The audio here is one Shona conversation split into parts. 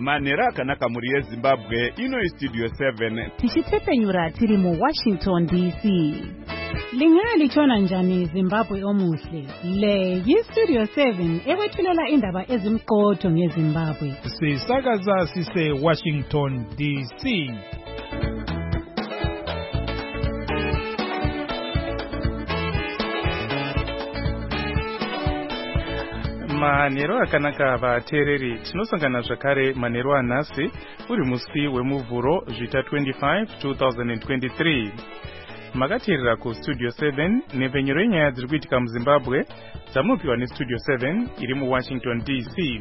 Manera akanaka muri yeZimbabwe ino Studio 7 tichitepenyura tiri mu Washington DC. Lingana lichona njani Zimbabwe omuhle. Le Studio 7 ekwethulela indaba ezimqotho ngeZimbabwe. Sisakaza sise Washington DC. Manero akanaka vateereri, tinosangana zvakare manero anhasi uri musi wemuvhuro zvita 25 2023. Makateerera kuStudio 7 nepfenyuro yenyaya dziri kuitika muZimbabwe dzamunopiwa neStudio 7 iri muWashington DC.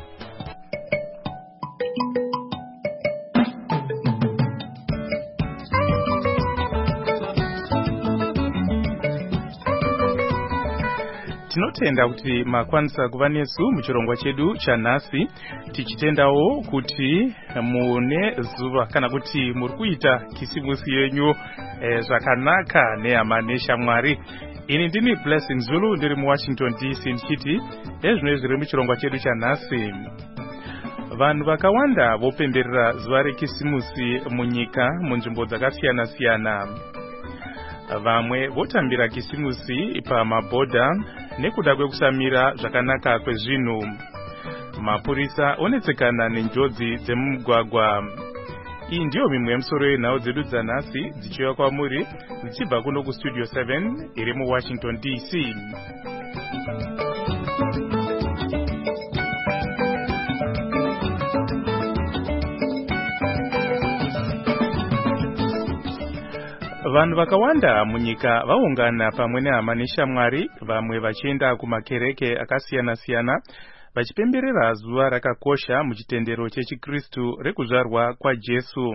Tinotenda kuti makwanisa kuva nesu muchirongwa chedu chanhasi, tichitendawo kuti mune zuva kana kuti muri kuita kisimusi yenyu zvakanaka nehama neshamwari. Ini ndini Blessing Zulu ndiri muWashington DC ndichiti ezvino zviri muchirongwa chedu chanhasi. Vanhu vakawanda vopemberera zuva rekisimusi munyika munzvimbo dzakasiyana siyana. Vamwe votambira kisimusi pamabhodha nekuda kwekusamira zvakanaka kwezvinhu. Mapurisa onetsekana nenjodzi dzemumugwagwa. Iyi ndiyo mimwe yemusoro yenhau dzedu dzanhasi dzichiuya kwamuri dzichibva kuno kuStudio 7 iri muWashington DC. Vanhu vakawanda munyika vaungana pamwe nehama neshamwari, vamwe vachienda kumakereke akasiyana siyana vachipemberera zuva rakakosha muchitendero chechiKristu rekuzvarwa kwaJesu.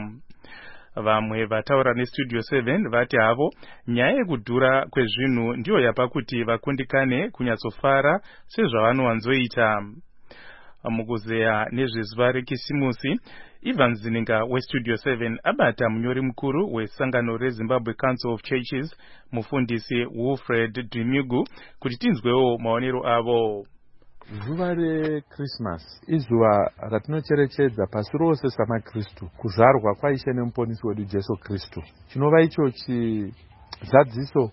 Vamwe vataura neStudio 7 vati havo nyaya yekudhura kwezvinhu ndiyo yapa kuti vakundikane kunyatsofara sezvavanowanzoita. Mukuzeya nezvezuva rekisimusi, Ivan Zininga weStudio 7 abata munyori mukuru wesangano reZimbabwe Council of Churches, mufundisi Wilfred Dimigu, kuti tinzwewo maonero avo. Zuva reChristmas izuva ratinocherechedza pasi rose samaKristu kuzvarwa kwaIshe nemuponesi wedu Jesu Kristu. Chinova icho chizadziso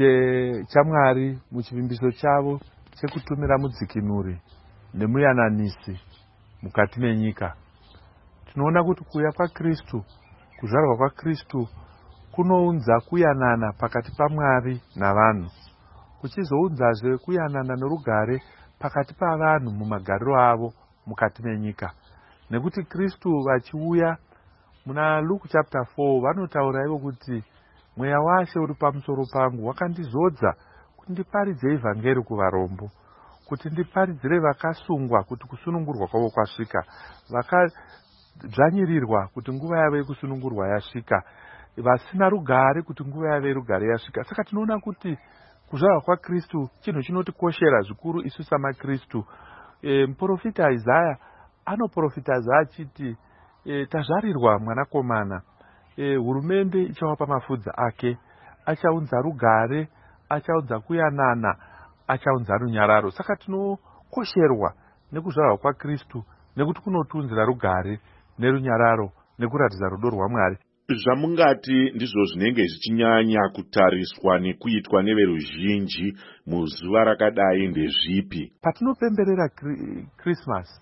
chaMwari muchivimbiso chavo chekutumira mudzikinuri nemuyananisi mukati menyika. Tinoona kuti kuuya kwaKristu, kuzvarwa kwaKristu kunounza kuyanana pakati paMwari navanhu, kuchizounzazve kuyanana norugare pakati pavanhu mumagariro avo mukati menyika. Nekuti Kristu vachiuya muna Luke chapter 4 vanotaura ivo kuti mweya waShe uri pamusoro pangu, wakandizodza kuti ndiparidze evhangeri kuvarombo, kuti ndiparidzire vakasungwa kuti kusunungurwa kwavo kwasvika, vakadzvanyirirwa kuti nguva yavo yekusunungurwa yasvika, vasina rugare kuti nguva yavo yerugare yasvika. Saka tinoona kuti kuzvarwa kwaKristu chinhu chinotikoshera zvikuru isu samaKristu. Muprofita Isaya anoprofitaza achiti tazvarirwa mwanakomana, hurumende ichawapa mafudza ake, achaunza rugare, achaunza kuyanana, achaunza runyararo. Saka tinokosherwa nekuzvarwa kwaKristu nekuti kunotiunzira rugare nerunyararo nekuratidza rudo rwaMwari. Zvamungati ndizvo zvinenge zvichinyanya kutariswa nekuitwa neveruzhinji muzuva rakadai ndezvipi? Patinopemberera Christmas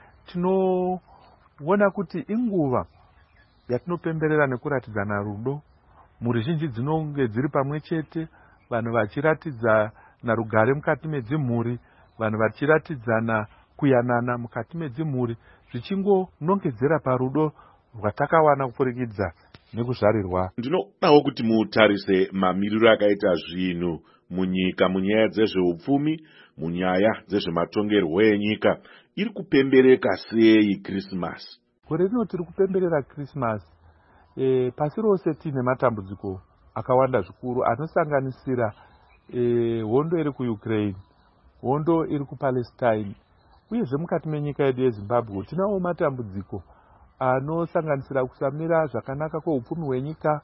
tinoona kuti inguva yatinopemberera nekuratidzana rudo. Mhuri zhinji dzinonge dziri pamwe chete, vanhu vachiratidzana rugare mukati medzimhuri, vanhu vachiratidzana kuyanana mukati medzimhuri, zvichingonongedzera parudo rwatakawana kupfurikidza nekuzvarirwa. Ndinodawo kuti mutarise mamiriro akaita zvinhu munyika munyaya dzezveupfumi, munyaya dzezvematongerwo enyika. Iri kupembereka sei Christmas? Gore rino tiri kupemberera Christmas. Pasi rose tine matambudziko akawanda zvikuru anosanganisira hondo iri kuUkraine, hondo iri kuPalestine, uyezve mukati menyika yedu yeZimbabwe tinawo matambudziko anosanganisira kusamira zvakanaka kweupfumi hwenyika,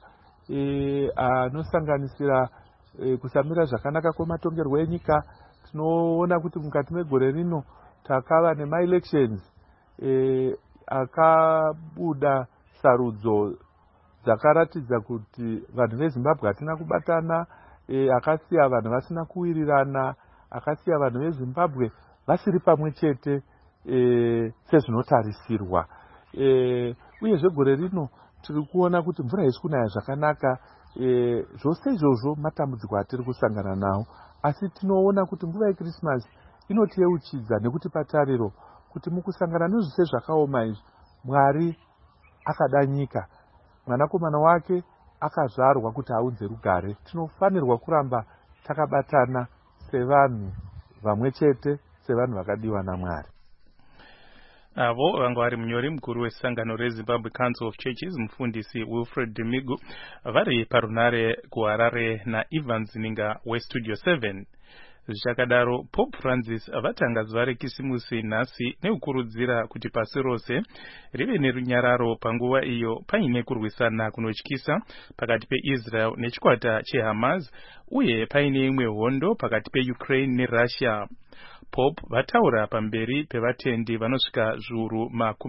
anosanganisira kusamira zvakanaka kwematongerwo enyika. Tinoona kuti mukati megore rino takava nema elections akabuda sarudzo dzakaratidza kuti vanhu veZimbabwe hatina kubatana, akasiya vanhu vasina kuwirirana, akasiya vanhu veZimbabwe vasiri pamwe chete sezvinotarisirwa. Uyezve gore rino tiri kuona kuti mvura isi kunaya zvakanaka. Zvose izvozvo matambudziko atiri kusangana nawo, asi tinoona kuti nguva yeKrisimasi inotiyeuchidza nekutipa tariro kuti mukusangana nezvose zvakaoma izvi, Mwari akada nyika, mwanakomana wake akazvarwa kuti aunze rugare. Tinofanirwa kuramba takabatana sevanhu vamwe chete, sevanhu vakadiwa naMwari. Avo vanga vari munyori mukuru wesangano reZimbabwe Council of Churches, mufundisi Wilfred Demigu, vari parunare kuHarare naIvan Zininga weStudio 7. Zvichakadaro, Pope Francis vatanga zuva rekisimusi nhasi nekukurudzira kuti pasi rose rive nerunyararo panguva iyo paine kurwisana kunotyisa pakati peIsrael nechikwata cheHamas, uye paine imwe hondo pakati peUkraine neRussia. Pope vataura pamberi pevatendi vanosvika zviuru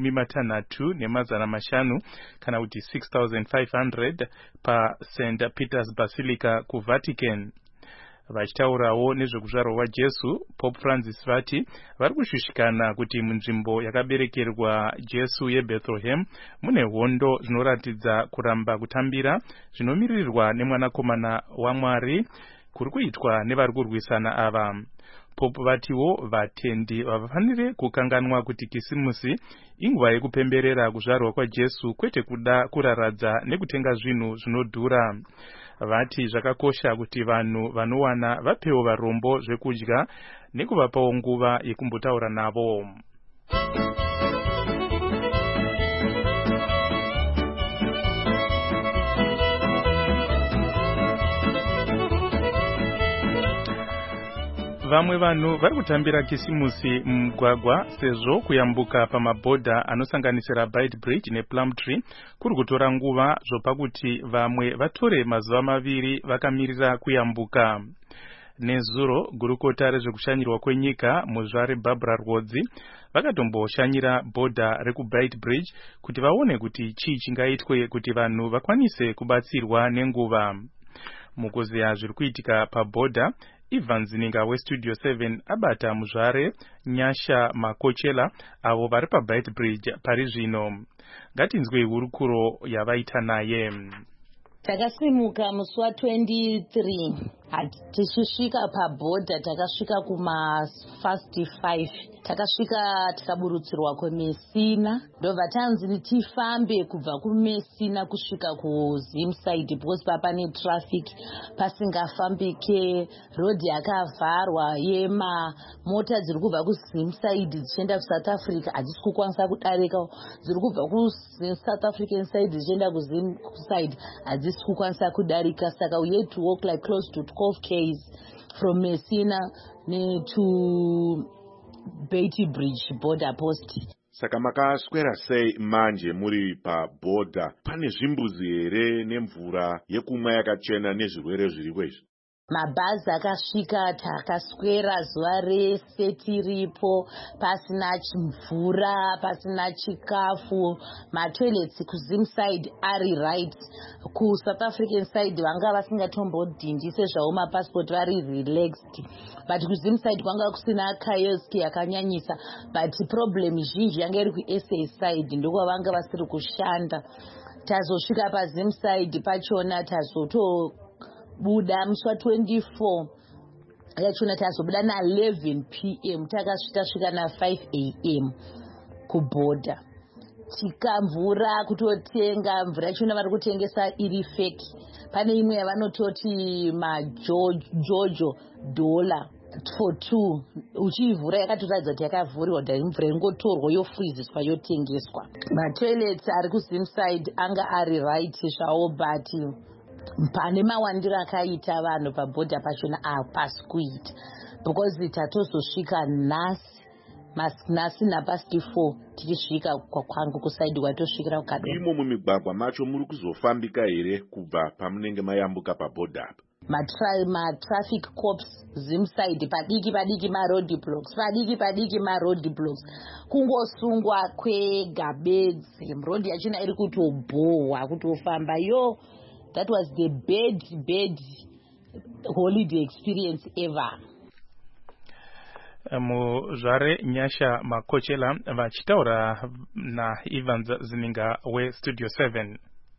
650 kana kuti 6,500 paSt. Peter's Basilica kuVatican. Vachitaurawo nezvekuzvarwa kwaJesu, Pope Francis vati vari kushushikana kuti munzvimbo yakaberekerwa Jesu yeBethlehem mune hondo zvinoratidza kuramba kutambira zvinomirirwa nemwanakomana waMwari kuri kuitwa nevari kurwisana ava. Pope vatiwo vatendi vavafanire kukanganwa kuti kisimusi inguva yekupemberera kuzvarwa kwaJesu, kwete kuda kuraradza nekutenga zvinhu zvinodhura. Vati zvakakosha kuti vanhu vanowana vapewo varombo zvekudya nekuvapawo nguva yekumbotaura navo. Vamwe vanhu vari kutambira kisimusi mumugwagwa sezvo kuyambuka pamabhodha anosanganisira Byte Bridge nePlumtree kuri kutora nguva zvopakuti vamwe vatore mazuva maviri vakamirira kuyambuka. Nezuro, gurukota rezvekushanyirwa kwenyika muzvare Barbara Rhodzi vakatomboshanyira bhodha rekuByte Bridge kuti vaone kuti chii chingaitwe kuti vanhu vakwanise kubatsirwa nenguva. Mukuziya zviri kuitika pabhodha, Ivan Zininga weStudio 7 abata muzvare Nyasha Makochela avo vari paByte Bridge pari zvino. Ngatinzwe hurukuro yavaita naye. Takasimuka musi wa23 tichisvika pabhodha, takasvika kuma fast 5, takasvika tikaburutsirwa kuMessina, ndobva tanzi tifambe kubva kuMessina kusvika kuZimside because papane traffic pasingafambike, road yakavharwa yema mota dziri kubva kuZimside dzichienda kuSouth Africa hadzisi kukwanisa kudarika, dziri kubva kuSouth African side dzichienda kuZimside hadzisi kukwanisa kudarika. Saka we had to walk like close to 12 km from Messina to Byte Bridge border post. Saka makaswera sei manje muri pabhodha? Pane zvimbuzi here nemvura yekumwa yakachena nezvirwere zviriko izvi? Mabhazi akasvika, takaswera zuva rese tiripo, pasina mvura, pasina chikafu. Matoilets kuZimside ari right, kuSouth African side vanga vasingatombodhindi sezvavo mapassport vari relaxed, but kuZimside kwanga kusina kiosk yakanyanyisa, but problem zhinji yanga iri kuSA side ndokwa vanga vasiri kushanda. Tazosvika paZimside pachona buda musi wa24 yachona tazobuda na11 PM takasvika na5 AM kubhodha. Tikamvura kutotenga mvura yachona vari kutengesa iri fake. Pane imwe yavanototi majojo dollar for 2, uchivhura yakatoratidza kuti yakavhuriwa, kuti mvura ingotorwa yofriziswa yotengeswa. Matoilets ari kuZimside anga ari right zvawo, but pane mawandiro akaita vanhu pabhodha pachona hapasi kuita, because tatozosvika nhasi napasti 4 tichisvika kwangu kusaidi kwatosvikira kukadwa. Imo mumigwagwa macho muri kuzofambika here kubva pamunenge mayambuka pabhodha apa? matraffic cops zimside padiki maroad blocks kungosungwa kwegabedzi road yachina iri kutobhohwa kutofamba. Yo, that was the bad holiday experience ever. Muzvare Nyasha Makochela vachitaura na Evans Zininga weStudio 7.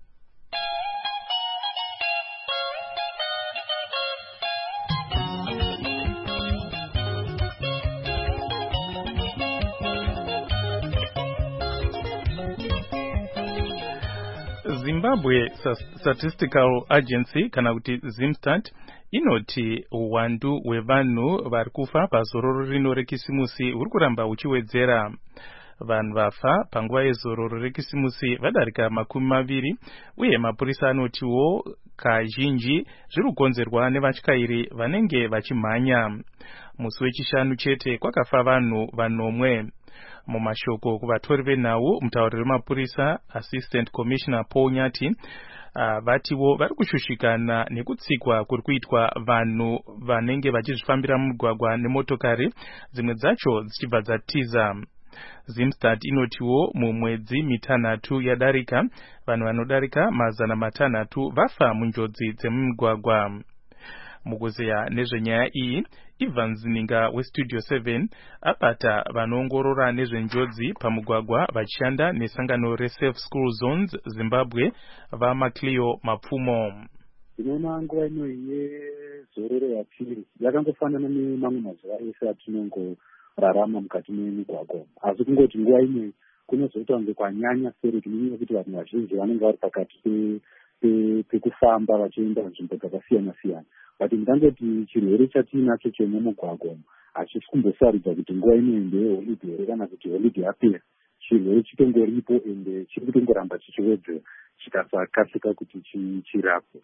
Zimbabwe Statistical Agency kana kuti ZIMSTAT inoti uwandu hwevanhu vari kufa pazororo rino rekisimusi huri kuramba uchiwedzera. Vanhu vafa panguva yezororo rekisimusi vadarika 20 uye mapurisa anotiwo kazhinji zviri kukonzerwa nevatyairi vanenge vachimhanya. Musi wechishanu chete kwakafa vanhu 9. Mumashoko kuvatori venhau, mutauriri wemapurisa Assistant Commissioner Paul Nyati vatiwo vari kushushikana nekutsikwa kuri kuitwa vanhu vanenge vachizvifambira mumugwagwa nemotokari, dzimwe dzacho dzichibva dzatiza. ZIMSTAT inotiwo mumwedzi 3 yadarika vanhu vanodarika 600 vafa munjodzi dzemumugwagwa. Mukuzeya nezvenyaya iyi, Evans Zininga weStudio 7 apata vanoongorora nezvenjodzi pamugwagwa vachishanda nesangano reSafe School Zones Zimbabwe vaMacleo Mapfumo. Ndinoona nguva ino yezororo yapiri yakangofanana nemamwe mazuva ese atinongorarama mukati memigwagwa, asi kungoti nguva ino kunozoita kunge kwanyanya seri tinoona kuti vanhu vazhinji vanenge vari pakati pekufamba vachienda nzvimbo dzakasiyana siyana. But ndangoti chirwere chatiinacho chemumugwagwa hachisi kumbosaridza kuti nguva ino ndeyeholiday here kana kuti holiday yapera. Chirwere chitongoripo ende chiri kutongoramba chichiwedzera chikasakasika kuti chirapwe.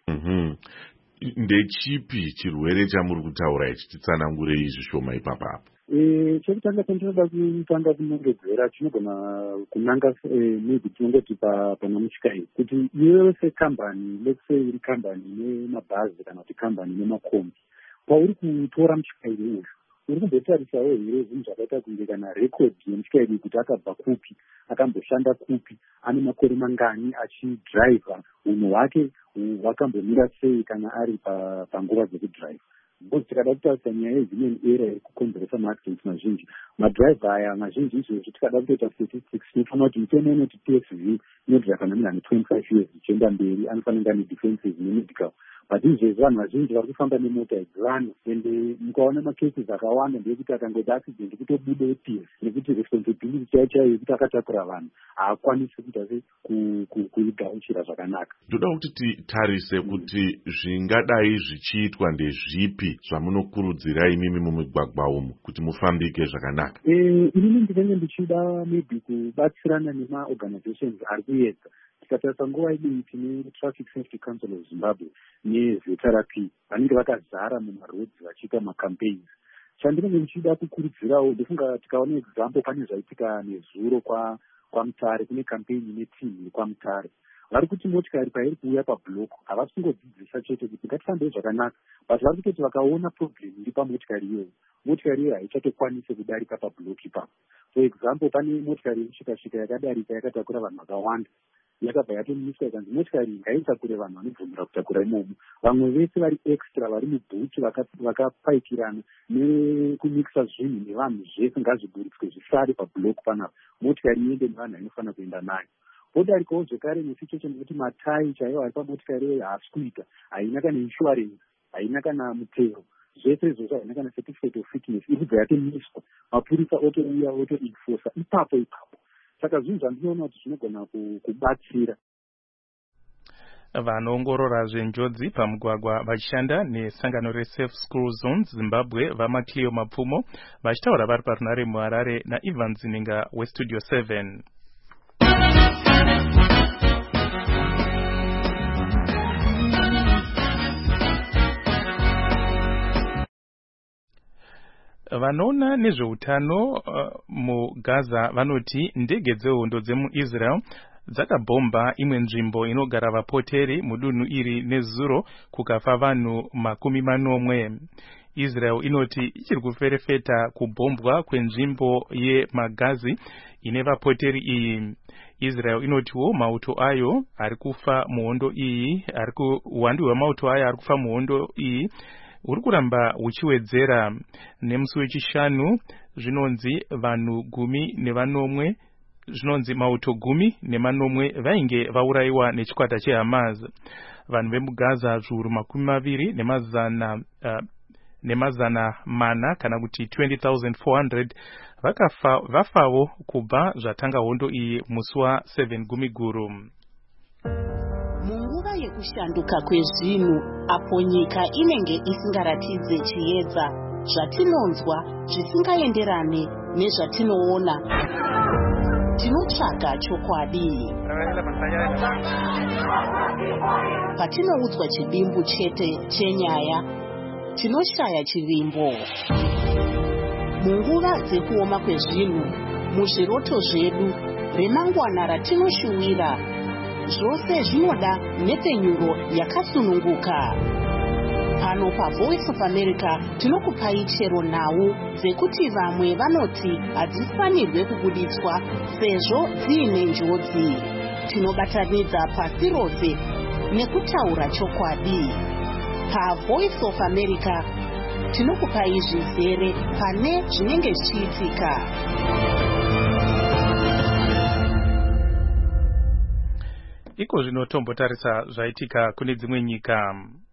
Ndechipi chirwere chamuri kutaura ichi? Titsanangurei zvishoma ipapapo. Chekutanga chandinoda kutanga kunongedzera chinogona kunanga maybe tinongoti pana mutyai kuti iwe sekambani, let's say iri kambani nemabhazi kana kuti kambani nemakombi, pauri kutora mutyairi uyu uri kumbotarisawo here zvinhu zvakaita kunge kana record yemutyairi kuti akabva kupi, akamboshanda kupi, ane makore mangani achidhiraivha, unhu hwake hwakambomira sei kana ari panguva dzekudhiraivha. Because tikada kutarisa nyaya yehuman error iri kukonzeresa maaccidents mazhinji, madhiraivha aya mazhinji izvozvo tikada kutoita statistics tinofanira kuti mutemo inoti PSV inodhiraivha nemhuri ane 25 years ichienda mberi anofanira ane defenses nemedical. But izvezvo vanhu vazhinji vari kufamba nemota idzi ende mukaona macases akawanda ndeyekuti akangoita accident kutobude PS nekuti responsibility chaiyo yekuti akatakura vanhu haakwanisi kuita kuigauchira zvakanaka. Ndoda kuti titarise kuti zvingadai zvichiitwa ndezvipi zvamunokurudzira imimi mumigwagwa umu kuti mufambike zvakanaka. Inini ndinenge ndichida maybe kubatsirana nemaorganizations ari kuedza. Tikatarisa nguva idii tine Traffic Safety Council of Zimbabwe neZETARAP vanenge vakazara mumarodzi vachiita macampaigns. Chandinenge ndichida kukurudzirawo ndofunga tikaona example pane zvaitika nezuro kwaMutare, kune campaign netimu kwaMutare. Vari kuti motikari pairi kuuya pablock havasi kungodzidzisa chete kuti ngatifambei zvakanaka, but vari kutoti vakaona problem iri pamotikari iyoyo, motikari iyoyo haichatokwanise kudarika pablock ipapo. For example, pane motikari yemushikashika yakadarika yakatakura vanhu vakawanda, yakabva yatomiswa ikanzi motikari ngaitakure vanhu vanobvumira kutakura imomo. Vamwe vese vari extra vari mubhuti vakapaikirana nekumikisa zvinhu nevanhu zvese ngazviburitswe zvisare pablock panapa, motikari iende nevanhu vainofanira kuenda nayo. Podarikawo zvekare nesituation yekuti matai chaiwo ari pamotikari iyoyo haasi kuita, haina kana insurance, haina kana mutero, zvese izvozvo haina kana certificate of fitness, iri kubva yatomiswa, mapurisa otouya otoenforsa ipapo. Saka zvinhu zvandinoona kuti zvinogona kubatsira. Vanoongorora zvenjodzi pamugwagwa vachishanda nesangano reSafe School Zones Zimbabwe vaMacleo Mapfumo vachitaura vari parunare muHarare naEvans Zininga weStudio 7. Vanoona nezveutano muGaza vanoti ndege dzehondo dzemuIsrael dzakabhomba imwe nzvimbo inogara vapoteri mudunhu iri nezuro kukafa vanhu 40. Israel inoti ichiri kuferefeta kubhombwa kwenzvimbo yeMagazi ine vapoteri iyi. Israel inotiwo mauto ayo ari kufa muhondo iyi, uwandu hwemauto ayo ari kufa muhondo iyi uri kuramba huchiwedzera. Nemusi wechishanu zvinonzi vanhu 10 zvinonzi mauto 10 vainge vaurayiwa nechikwata cheHamas. Vanhu vemugaza zviuru 20 nemazana mana kana kuti 20,400 vafawo kubva zvatanga hondo iyi musi wa7 Gumiguru. Munguva yekushanduka kwezvinhu, apo nyika inenge isingaratidze chiedza, zvatinonzwa zvisingaenderane nezvatinoona, tinotsvaga chokwadi. Patinoudzwa chivimbo chete chenyaya, tinoshaya chivimbo. Munguva dzekuoma kwezvinhu, muzviroto zvedu, remangwana ratinoshuwira, zvose zvinoda nepenyuro yakasununguka. Pano paVoice of America tinokupai chero nhau dzekuti vamwe vanoti hadzifanirwe kubuditswa sezvo dziine njodzi. Tinobatanidza pasi rose nekutaura chokwadi. PaVoice of America tinokupai zvizere pane zvinenge zvichiitika. Iko zvinotombotarisa zvaitika kune dzimwe nyika.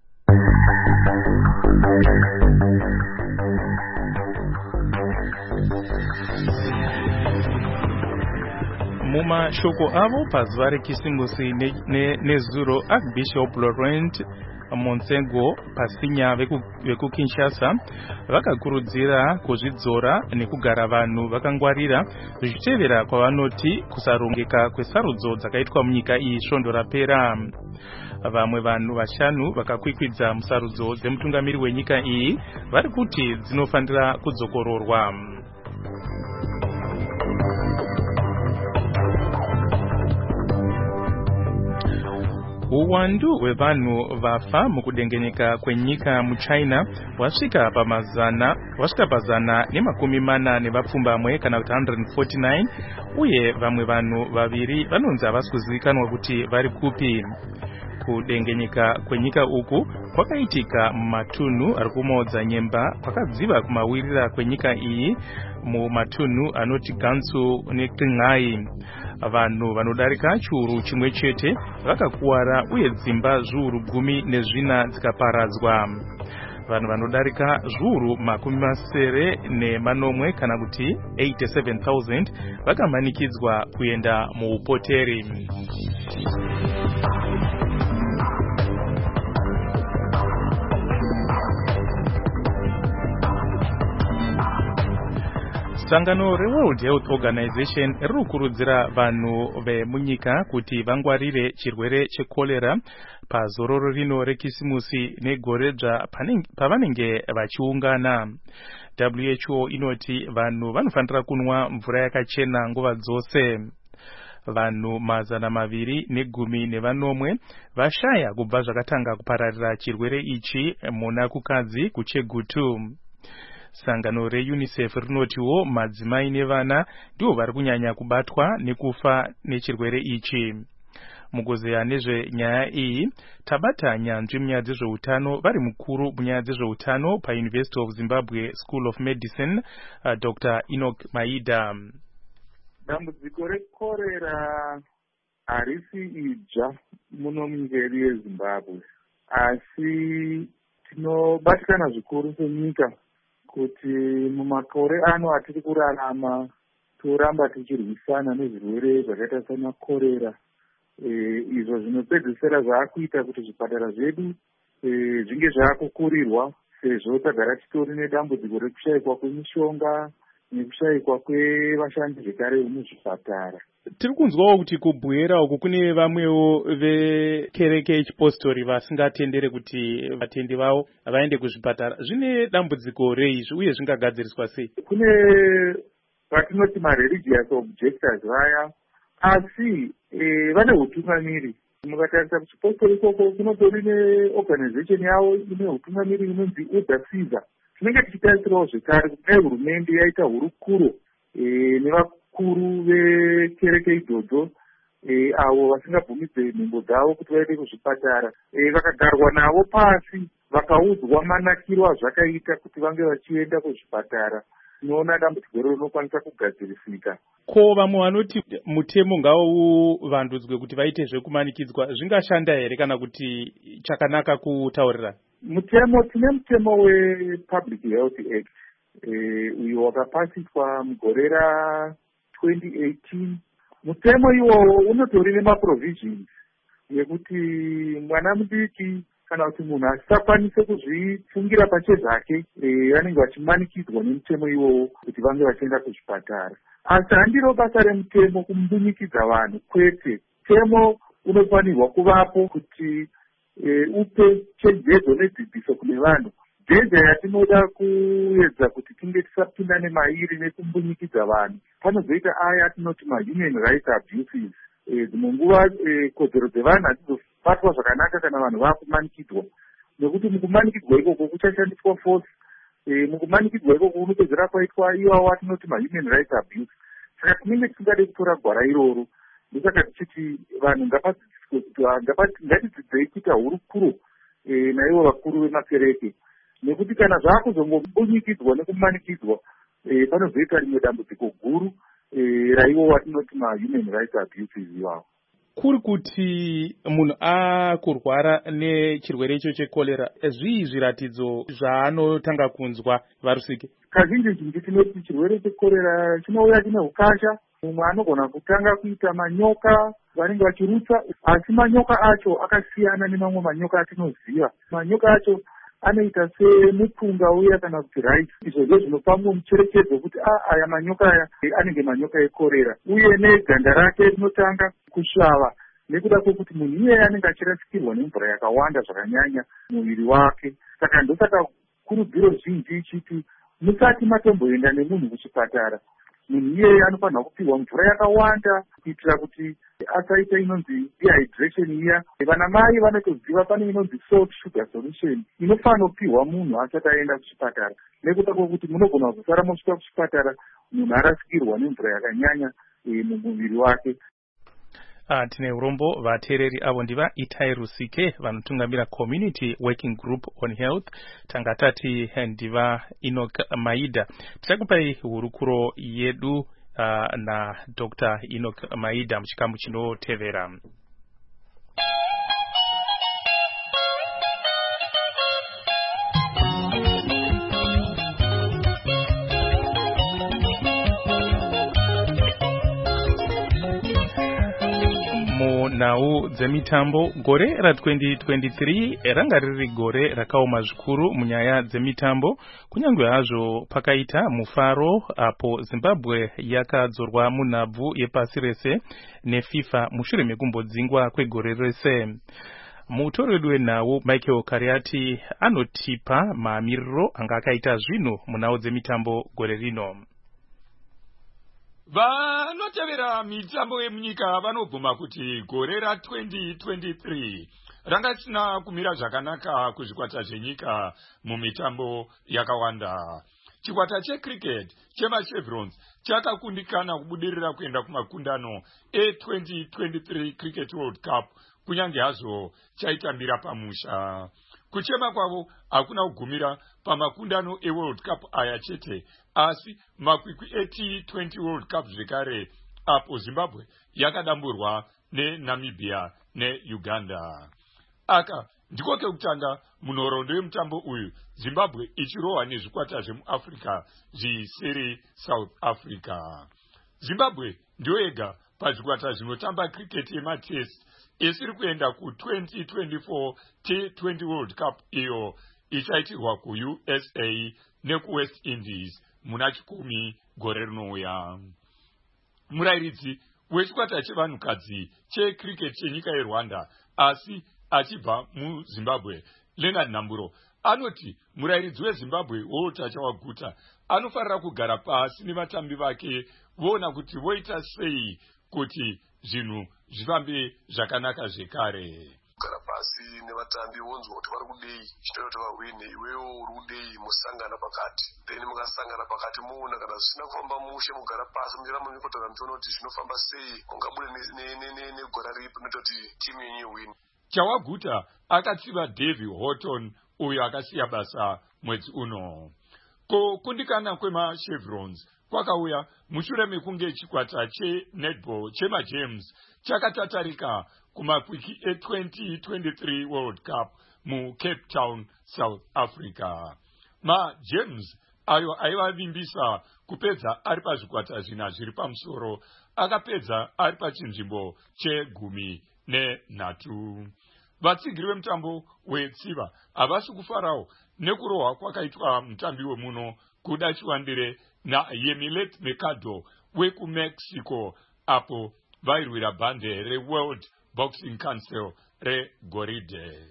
Mumashoko avo pazuva rekisimusi nezuro, Archbishop Laurent Monsengo Pasinya veku-Kinshasa vakakurudzira kuzvidzora nekugara vanhu vakangwarira zvichitevera kwavanoti kusarongeka kwesarudzo dzakaitwa munyika iyi svondo rapera. Vamwe vanhu 5 vakakwikwidza musarudzo dzemutungamiri wenyika iyi vari kuti dzinofanira kudzokororwa. Uwandu hwevanhu vafa mukudengenyeka kwenyika muChina wasvika pazana nemakumi mana nevapfumbamwe kana kuti 149, uye vamwe vanhu 2 vanonzi havasi kuzivikanwa kuti vari kupi. Kudengenyeka kwenyika uku kwakaitika mumatunhu ari kumaodza nyemba kwakadziva kumawirira kwenyika iyi mumatunhu anoti Gansu neQinghai. Vanhu vanodarika chiuru chimwe chete vakakuwara uye dzimba zviuru 14 dzikaparadzwa. Vanhu vanodarika zviuru 80 kana kuti 87,000 vakamanikidzwa kuenda muupoteri. Sangano reWorld Health Organization riri kukurudzira vanhu vemunyika kuti vangwarire chirwere chekolera pazororo rino rekisimusi negoredzva pavanenge vachiungana. WHO inoti vanhu vanofanira kunwa mvura yakachena nguva dzose. Vanhu 210 vashaya kubva zvakatanga kupararira chirwere ichi muna kukadzi kuChegutu. Sangano reUNICEF rinotiwo madzimai nevana ndivo vari kunyanya kubatwa nekufa nechirwere ichi. Mukuzeya nezvenyaya iyi tabata nyanzvi munyaya dzezveutano vari mukuru munyaya dzezveutano paUniversity of Zimbabwe School of Medicine, Dr. Enoch Maida. Dambudziko rekorera harisi idzva muno munyika yedu yeZimbabwe, asi tinobatikana zvikuru senyika kuti mumakore ano atiri kurarama toramba tichirwisana nezvirwere zvakaita semakorera, izvo zvinopedzisira zvaakuita kuti zvipatara zvedu zvinge zvaakukurirwa, sezvo tagara titori nedambudziko rekushayikwa kwemishonga nekushayikwa kwevashandi zvekare vemuzvipatara. Tiri kunzwawo kuti kubwera uku kune vamwewo vekereke yechipostori vasingatendere kuti vatendi vavo vaende kuzvipatara. Zvine dambudziko reizvi uye zvingagadziriswa sei? Kune vatinoti mareligious objectors vaya asi vane utungamiri. Mukatarisa kuchipostori ikoko kunotori neorganization yavo ine utungamiri inonzi Uda Caesar. Tinenge tichitarisirawo zvekare kuti dai hurumende yaita hurukuro nevakuru vekereke idzodzo avo vasingabvumidze nhengo dzavo kuti vaende kuzvipatara, vakagarwa navo pasi vakaudzwa manakiro azvakaita kuti vange vachienda kuzvipatara, tinoona dambudziko rinokwanisa kugadzirisika. Ko vamwe vanoti mutemo ngauvandudzwe kuti vaite zvekumanikidzwa, zvingashanda here kana kuti chakanaka kutaurira? Mutemo, tine mutemo wePublic Health Act uyo wakapasiswa mugore ra2018. Mutemo iwowo unotori nemaprovisions yekuti mwana mudiki kana kuti munhu asisakwanise kuzvifungira pachezvake vanenge vachimanikidzwa nemutemo iwowo kuti vange vachienda kuzvipatara. Asi handiro basa remutemo kumbunyikidza vanhu, kwete. Mutemo unofanirwa kuvapo kuti upe chenjedzo nedzidziso kune vanhu. Dzenza yatinoda kuedza kuti tinge tisapindane mairi nekumbunyikidza vanhu, panozoita aya atinoti ma-human rights abuses. Dzimwe nguva kodzero dzevanhu hadzizobatwa zvakanaka kana vanhu vakumanikidzwa, nekuti mukumanikidzwa ikoko kuchashandiswa force. Mukumanikidzwa ikoko kunopedzera kwaitwa iwawo atinoti ma-human rights abuse. Saka tinenge tisingade kutora gwara iroro. Ndosaka tichiti vanhu ngapadzidziswe kuti ngatidzidzei kuita hurukuro naivo vakuru vemakereke, nekuti kana zvakuzongombunyikidzwa nekumanikidzwa panozoita rimwe dambudziko guru raivo vatinoti ma-human rights abuses iwawo. Kuri kuti munhu akurwara nechirwere icho chekorera, zvii zviratidzo zvaanotanga kunzwa varusike? Kazhinji tinoti chirwere chekorera chinouya chine ukasha. Mumwe anogona kutanga kuita manyoka vanenge vachirutsa, asi manyoka acho akasiyana nemamwe manyoka atinoziva. Manyoka acho anoita semupunga uya kana kuti rice. Izvo ndizvo zvinopa mumwe mucherechedzo kuti aya manyoka aya anenge manyoka ekorera. Uye neganda rake rinotanga kusvava nekuda kwekuti munhu iyeye anenge achirasikirwa nemvura yakawanda zvakanyanya muviri wake. Saka ndosaka kurudziro zhinji ichiti musati matomboenda nemunhu kuchipatara, munhu iyeye anofanirwa kupihwa mvura yakawanda kuitira kuti asaita inonzi dehydration iya. Vana mai vanotoziva pane inonzi salt sugar solution inofanira kupihwa munhu asati aenda kuchipatara, nekuda kwekuti munogona kusara mosvika kuchipatara munhu arasikirwa nemvura yakanyanya mumuviri wake. Tine urombo vateereri avo ndiva Itai Rusike vanotungamira Community Working Group on Health, tanga tati ndiva Enoch Maida. Tichakupai hurukuro yedu na Dr. Enoch Maida muchikamu chinotevera. Munhau dzemitambo, gore ra2023 ranga riri gore rakaoma zvikuru munyaya dzemitambo, kunyange hazvo pakaita mufaro apo Zimbabwe yakadzorwa munhabvu yepasi rese neFIFA mushure mekumbodzingwa kwegore rese. Mutori wedu wenhau Michael Kariati anotipa maamiriro anga akaita zvinhu munhau dzemitambo gore rino. Vanotevera mitambo yemunyika vanobvuma kuti gore ra2023 ranga risina kumira zvakanaka kuzvikwata zvenyika mumitambo yakawanda. Chikwata checricket chemachevrons chakakundikana kubudirira kuenda kumakundano e2023 Cricket World Cup, kunyange hazvo chaitambira pamusha. Kuchema kwavo hakuna kugumira pamakundano eWorld Cup aya chete, asi makwikwi e20 World Cup zvekare apo Zimbabwe yakadamburwa neNamibia neUganda. Aka ndiko kekutanga munhoroondo yemutambo uyu, Zimbabwe ichirohwa nezvikwata zvemuAfrica zvisere South Africa. Zimbabwe ndiyo yega pazvikwata zvinotamba cricket yematest isiri kuenda ku2024 T20 World Cup iyo ichaitirwa kuUSA nekuWest Indies muna 10 gore rinouya. Murairidzi wechikwata chevanhukadzi checricket chenyika yeRwanda asi achibva muZimbabwe, Leonard Namburo, anoti murairidzi weZimbabwe Walter Chawaguta anofarira kugara pasi nevatambi vake voona kuti voita sei kuti zvinhu zvifambe zvakanaka zvekare. Kugara pasi nevatambi wonzwa kuti vari kudei chinoita kuti vahwine, iwewo uri kudei musangana pakati, then mukasangana pakati muona kana zvisina kufamba mushe mugara pasi muchiramba muchikotaura muchiona kuti zvinofamba sei, mungabude negora ripi rinoita kuti timu yenyu iwine. Chawaguta akatsiva Davy Horton uyo akasiya basa mwedzi uno. Kukundikana kwemachevrons kwakauya mushure mekunge chikwata chenetball chemajames chakatatarika kumakwiki e2023 World Cup muCape Town, South Africa. MaJames ayo aivavimbisa kupedza ari pazvikwata zvina zviri pamusoro akapedza ari pachinzvimbo che13. Vatsigiri vemutambo wetsiva havasi kufarawo nekurohwa kwakaitwa mutambi wemuno kuda chiwandire naYemilet Mercado wekumexico apo vairwira bhande reWorld Boxing Council regoridhe.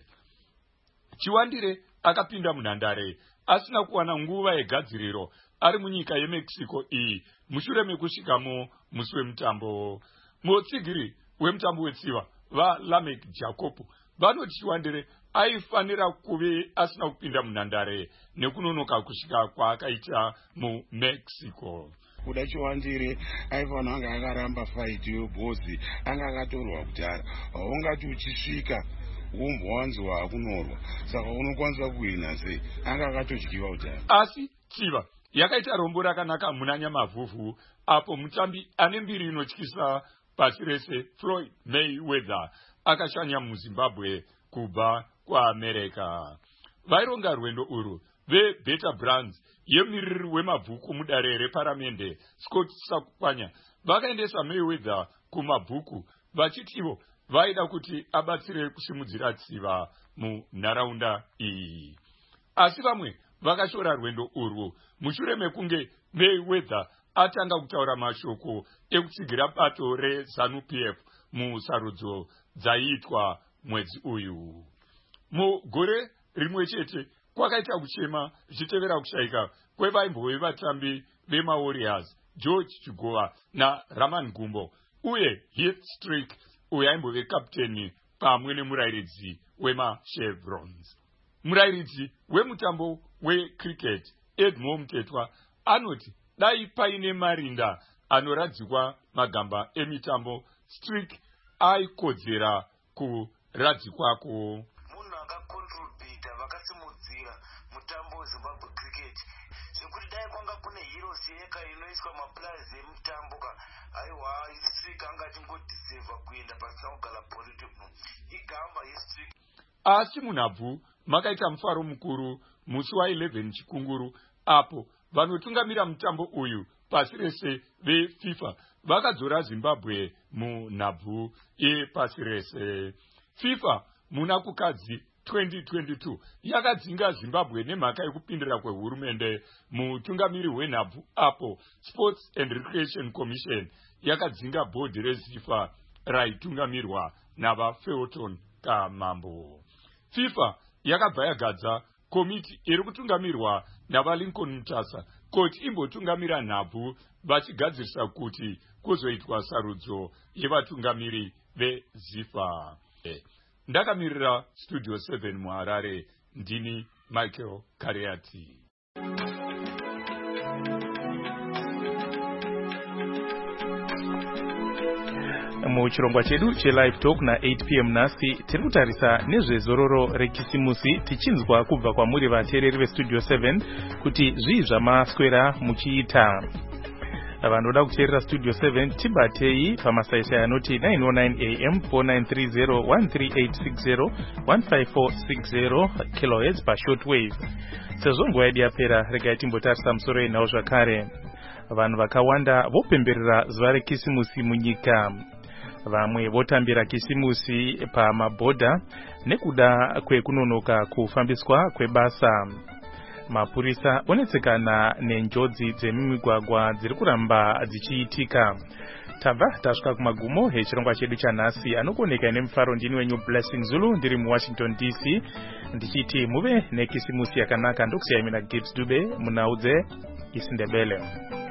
Chiwandire akapinda munhandare asina kuwana nguva yegadziriro ari munyika yemexico iyi mushure mekusvikamo musi wemutambo. Mutsigiri wemutambo wetsiva vaLamek Jacob vanoti Chiwandire aifanira kuve asina kupinda munhandare nekunonoka kusvika kwaakaita mumexico. Kuda Chiwandire aifanira anga akaramba fight yebhozi anga akatorwa kudhara, haungati uchisvika wombwanzwa akunorwa, saka unokwanisa kuwina sei, anga akatodyiwa kudhara. Asi Tsiva yakaita rombo rakanaka muna Nyamavhuvhu apo mutambi ane mbiri inotyisa pasi rese Floyd Mayweather akashanya muZimbabwe kubva kuAmerika. Vaironga rwendo urwu veBeta Brands yemumiriri wemabhuku mudare reparamende Scott Sakwanya vakaendesa Mayweather kumabhuku vachitivo vaida kuti abatsire kusimudzira Tsiva munharaunda iyi. Asi vamwe vakashora rwendo urwu mushure mekunge Mayweather atanga kutaura mashoko ekutsigira bato reZANU-PF musarudzo dzaiitwa mwedzi uyu. Mugore rimwe chete kwakaita kuchema zvichitevera kushaika kwevaimbove vatambi vemaWarriors George Chigova naRaman Gumbo uye Heath Strick uyo aimbove kapteni pamwe nemurairidzi wemachevrons. Murairidzi wemutambo wecricket Edmond Mtetwa anoti dai paine marinda anoradzikwa magamba emitambo Strick aikodzera kuradzikwako. Munhu akakontribhita vakasimudzira mutambo weZimbabwe cricket zvekuti dai kwanga kune heroes yeka inoiswa maplazi emutambo aiwa Strick anga achingodhiseva kuenda pasina kugara political igamba yeStrick. Asi munhabvu makaita mufaro mukuru musi wa11 chikunguru apo vanotungamira mutambo uyu pasi rese veFIFA vakadzora Zimbabwe munhabvu yepasi rese. FIFA muna kukadzi 2022 yakadzinga Zimbabwe nemhaka yekupindira kwehurumende mutungamiri wenhabvu apo Sports and Recreation Commission yakadzinga bhodhi reFIFA raitungamirwa navaFelton Kamambo. FIFA yakabva yagadza komiti iri kutungamirwa navaLincoln Mutasa kuti imbotungamira nhabvu vachigadzirisa kuti kuzoitwa sarudzo yevatungamiri veZIFA. Ndakamirira Studio 7 muHarare, ndini Michael Kariati. Muchirongwa chedu chelive talk na8 p.m. nhasi tiri kutarisa nezvezororo rekisimusi tichinzwa kubva kwamuri vateereri veStudio 7 kuti zvii zvamaswera muchiita. Vanoda kuteerera Studio 7 tibatei pamasaisai anoti 909 AM 4930 13860 15460 kHz pashortwave. Sezvo nguva yedu yapera regai timbotarisa musoro yenhau zvakare. Vanhu vakawanda vopemberera zuva rekisimusi munyika. Vamwe votambira kisimusi pamabhodha nekuda kwekunonoka kufambiswa kwebasa. Mapurisa onetsekana nenjodzi dzemimigwagwa dziri kuramba dzichiitika. Tabva tasvika kumagumo hechirongwa chedu chanhasi anokuoneka nemufaro ndini wenyu Blessing Zulu ndiri muWashington DC ndichiti muve nekisimusi yakanaka. Ndokusiyai mina Gibbs Dube munaudze isindebele.